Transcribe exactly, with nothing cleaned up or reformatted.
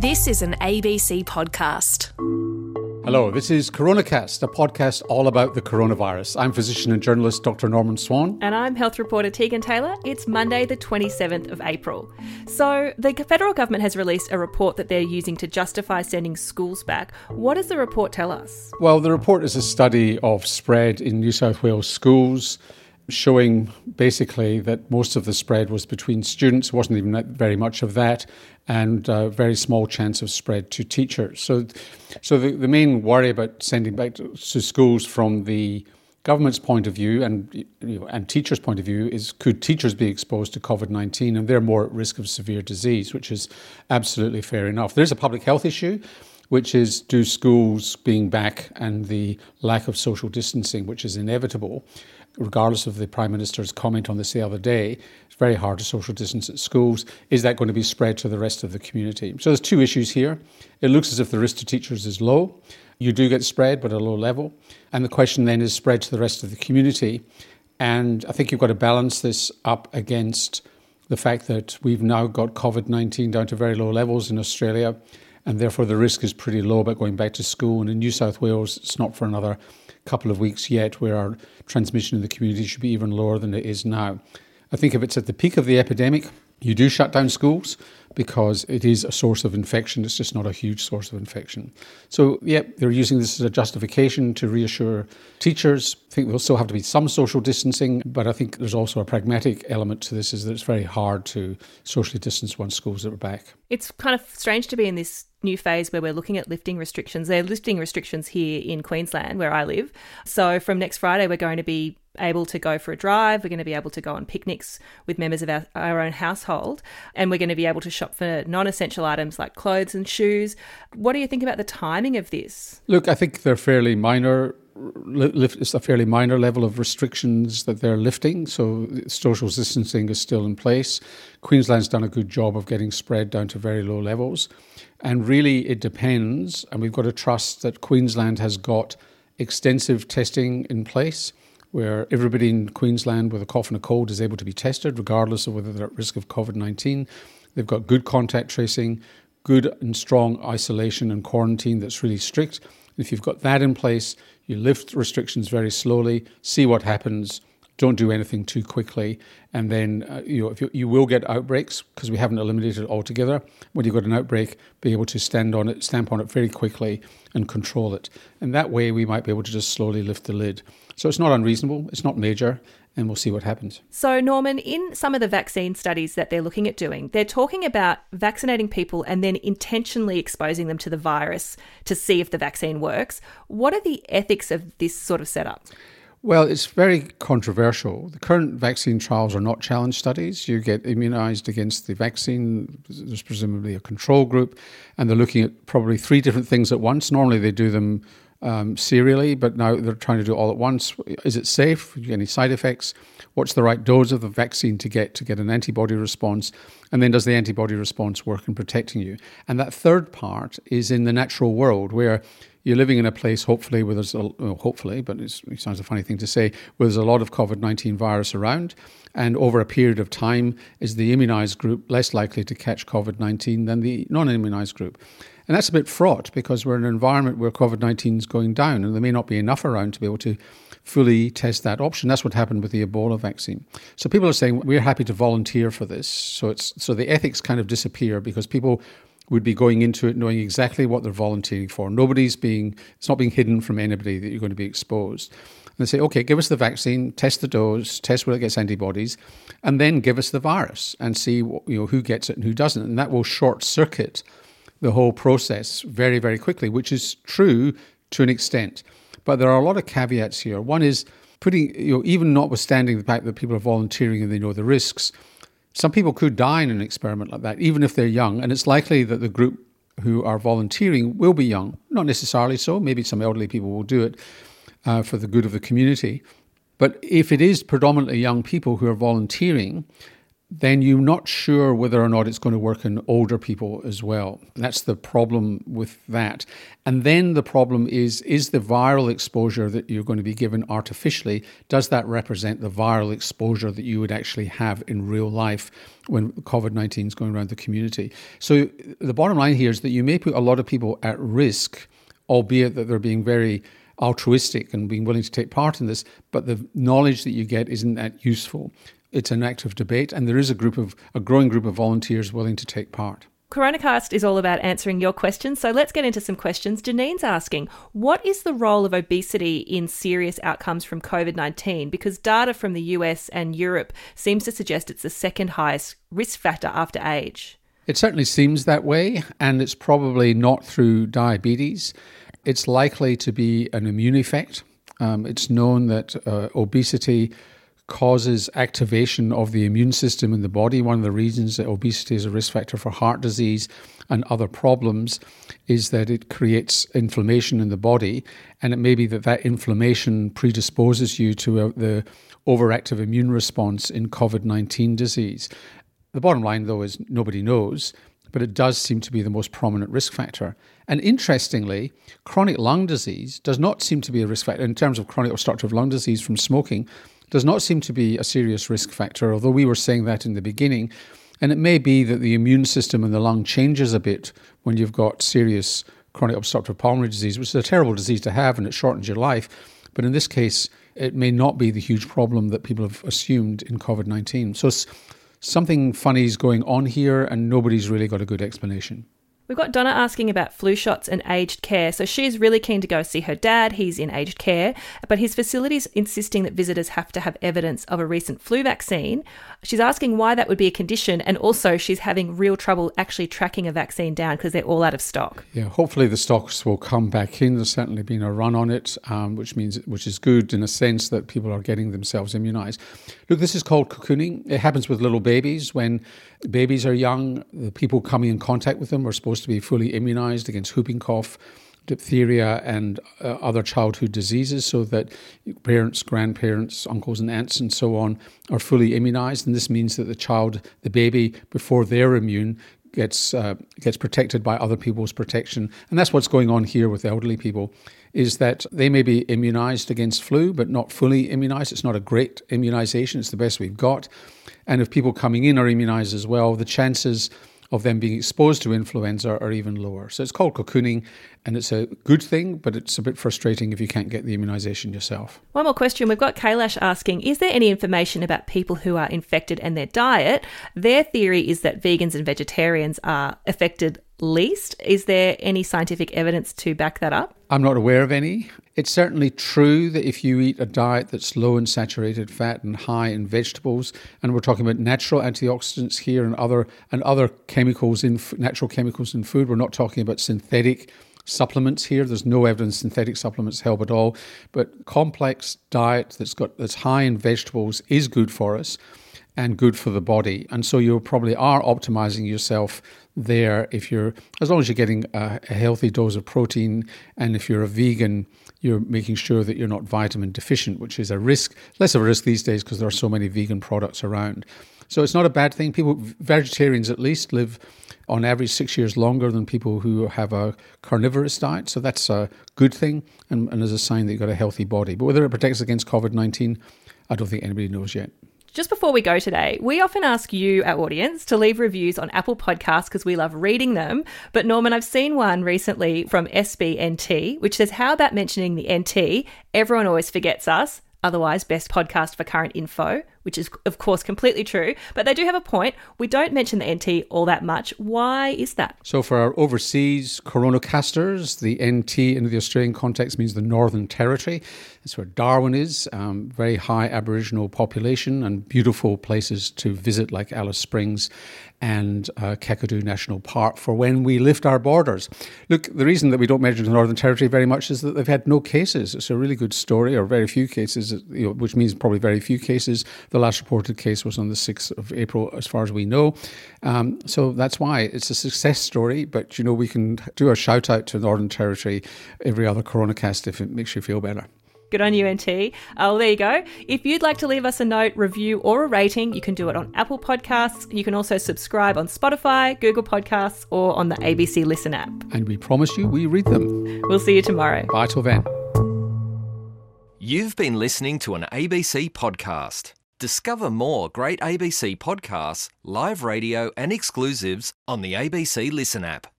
This is an A B C podcast. Hello, this is CoronaCast, a podcast all about the coronavirus. I'm physician and journalist Doctor Norman Swan. And I'm health reporter Tegan Taylor. It's Monday the twenty-seventh of April. So the federal government has released a report that they're using to justify sending schools back. What does the report tell us? Well, the report is a study of spread in New South Wales schools, showing basically that most of the spread was between students, wasn't even very much of that, and a very small chance of spread to teachers. So so the, the main worry about sending back to, to schools from the government's point of view and you know, and teachers' point of view is, could teachers be exposed to COVID nineteen? And they're more at risk of severe disease, which is absolutely fair enough. There's a public health issue, which is do schools being back and the lack of social distancing, which is inevitable, regardless of the Prime Minister's comment on this the other day. It's very hard to social distance at schools. Is that going to be spread to the rest of the community? So there's two issues here. It looks as if the risk to teachers is low. You do get spread, but at a low level. And the question then is spread to the rest of the community. And I think you've got to balance this up against the fact that we've now got COVID nineteen down to very low levels in Australia, and therefore the risk is pretty low about going back to school. And in New South Wales, it's not for another couple of weeks yet where our transmission in the community should be even lower than it is now. I think if it's at the peak of the epidemic, you do shut down schools because it is a source of infection. It's just not a huge source of infection. So, yeah, they're using this as a justification to reassure teachers. I think there'll still have to be some social distancing, but I think there's also a pragmatic element to this, is that it's very hard to socially distance once schools are back. It's kind of strange to be in this new phase where we're looking at lifting restrictions. They're lifting restrictions here in Queensland, where I live. So from next Friday, we're going to be able to go for a drive. We're going to be able to go on picnics with members of our, our own household. And we're going to be able to shop for non-essential items like clothes and shoes. What do you think about the timing of this? Look, I think they're fairly minor. Lift, it's a fairly minor level of restrictions that they're lifting. So social distancing is still in place. Queensland's done a good job of getting spread down to very low levels. And really it depends. And we've got to trust that Queensland has got extensive testing in place, where everybody in Queensland with a cough and a cold is able to be tested, regardless of whether they're at risk of COVID nineteen. They've got good contact tracing, good and strong isolation and quarantine that's really strict. If you've got that in place, you lift restrictions very slowly, see what happens, don't do anything too quickly, and then uh, you know if you, you will get outbreaks because we haven't eliminated it altogether. When you've got an outbreak, be able to stand on it, stamp on it very quickly and control it. And that way we might be able to just slowly lift the lid. So it's not unreasonable, it's not major, and we'll see what happens. So Norman, in some of the vaccine studies that they're looking at doing, they're talking about vaccinating people and then intentionally exposing them to the virus to see if the vaccine works. What are the ethics of this sort of setup? Well, it's very controversial. The current vaccine trials are not challenge studies. You get immunised against the vaccine. There's presumably a control group, and they're looking at probably three different things at once. Normally they do them um, serially, but now they're trying to do it all at once. Is it safe? Do you get any side effects? What's the right dose of the vaccine to get to get an antibody response? And then does the antibody response work in protecting you? And that third part is in the natural world, where you're living in a place, hopefully, where there's, a, well, hopefully, but it's, it sounds a funny thing to say, where there's a lot of COVID nineteen virus around. And over a period of time, is the immunised group less likely to catch COVID nineteen than the non-immunised group? And that's a bit fraught because we're in an environment where COVID nineteen is going down, and there may not be enough around to be able to fully test that option. That's what happened with the Ebola vaccine. So people are saying, we're happy to volunteer for this. So it's so the ethics kind of disappear because people would be going into it knowing exactly what they're volunteering for. Nobody's being, it's not being hidden from anybody that you're going to be exposed. And they say, okay, give us the vaccine, test the dose, test whether it gets antibodies, and then give us the virus and see what, you know, who gets it and who doesn't. And that will short circuit the whole process very, very quickly, which is true to an extent. But there are a lot of caveats here. One is putting, you know, even notwithstanding the fact that people are volunteering and they know the risks, some people could die in an experiment like that, even if they're young. And it's likely that the group who are volunteering will be young. Not necessarily so. Maybe some elderly people will do it uh, for the good of the community. But if it is predominantly young people who are volunteering, then you're not sure whether or not it's going to work in older people as well. That's the problem with that. And then the problem is, is the viral exposure that you're going to be given artificially, does that represent the viral exposure that you would actually have in real life when COVID nineteen is going around the community? So the bottom line here is that you may put a lot of people at risk, albeit that they're being very altruistic and being willing to take part in this, but the knowledge that you get isn't that useful. It's an active debate, and there is a group of a growing group of volunteers willing to take part. Coronacast is all about answering your questions, so let's get into some questions. Janine's asking, what is the role of obesity in serious outcomes from COVID nineteen? Because data from the U S and Europe seems to suggest it's the second highest risk factor after age. It certainly seems that way, and it's probably not through diabetes. It's likely to be an immune effect. Um, it's known that uh, obesity causes activation of the immune system in the body. One of the reasons that obesity is a risk factor for heart disease and other problems is that it creates inflammation in the body, and it may be that that inflammation predisposes you to a, the overactive immune response in COVID nineteen disease. The bottom line, though, is nobody knows, but it does seem to be the most prominent risk factor. And interestingly, chronic lung disease does not seem to be a risk factor in terms of chronic obstructive lung disease from smoking. Does not seem to be a serious risk factor, although we were saying that in the beginning. And it may be that the immune system in the lung changes a bit when you've got serious chronic obstructive pulmonary disease, which is a terrible disease to have and it shortens your life. But in this case, it may not be the huge problem that people have assumed in COVID nineteen. So something funny is going on here and nobody's really got a good explanation. We've got Donna asking about flu shots and aged care. So she's really keen to go see her dad. He's in aged care, but his facility's insisting that visitors have to have evidence of a recent flu vaccine. She's asking why that would be a condition, and also she's having real trouble actually tracking a vaccine down because they're all out of stock. Yeah, hopefully the stocks will come back in. There's certainly been a run on it, um, which means which is good in a sense that people are getting themselves immunised. Look, this is called cocooning. It happens with little babies. When babies are young, the people coming in contact with them are supposed to be fully immunised against whooping cough, diphtheria and uh, other childhood diseases, so that parents, grandparents, uncles and aunts and so on are fully immunised. And this means that the child, the baby, before they're immune, gets uh, gets protected by other people's protection. And that's what's going on here with elderly people, is that they may be immunised against flu, but not fully immunised. It's not a great immunisation. It's the best we've got. And if people coming in are immunised as well, the chances of them being exposed to influenza are even lower. So it's called cocooning, and it's a good thing, but it's a bit frustrating if you can't get the immunisation yourself. One more question. We've got Kailash asking, is there any information about people who are infected and their diet? Their theory is that vegans and vegetarians are affected least. Is there any scientific evidence to back that up? I'm not aware of any. It's certainly true that if you eat a diet that's low in saturated fat and high in vegetables, and we're talking about natural antioxidants here and other and other chemicals in natural chemicals in food, we're not talking about synthetic supplements here. There's no evidence synthetic supplements help at all. But complex diet that's got that's high in vegetables is good for us and good for the body. And so you probably are optimizing yourself there if you're, as long as you're getting a, a healthy dose of protein, and if you're a vegan, you're making sure that you're not vitamin deficient, which is a risk, less of a risk these days because there are so many vegan products around. So it's not a bad thing. People, vegetarians at least, live on average six years longer than people who have a carnivorous diet. So that's a good thing, and, and is a sign that you've got a healthy body. But whether it protects against COVID nineteen, I don't think anybody knows yet. Just before we go today, we often ask you, our audience, to leave reviews on Apple Podcasts because we love reading them. But Norman, I've seen one recently from S B N T, which says, how about mentioning the N T? Everyone always forgets us. Otherwise, best podcast for current info, which is, of course, completely true. But they do have a point. We don't mention the N T all that much. Why is that? So for our overseas coronacasters, the N T in the Australian context means the Northern Territory. That's where Darwin is, um, very high Aboriginal population and beautiful places to visit like Alice Springs and uh, Kakadu National Park for when we lift our borders. Look, the reason that we don't mention the Northern Territory very much is that they've had no cases. It's a really good story, or very few cases, you know, which means probably very few cases. The last reported case was on the sixth of April, as far as we know. Um, so that's why it's a success story. But, you know, we can do a shout out to Northern Territory every other Coronacast if it makes you feel better. Good on you, N T. Uh, well, there you go. If you'd like to leave us a note, review or a rating, you can do it on Apple Podcasts. You can also subscribe on Spotify, Google Podcasts or on the A B C Listen app. And we promise you we read them. We'll see you tomorrow. Bye till then. You've been listening to an A B C podcast. Discover more great A B C podcasts, live radio and exclusives on the A B C Listen app.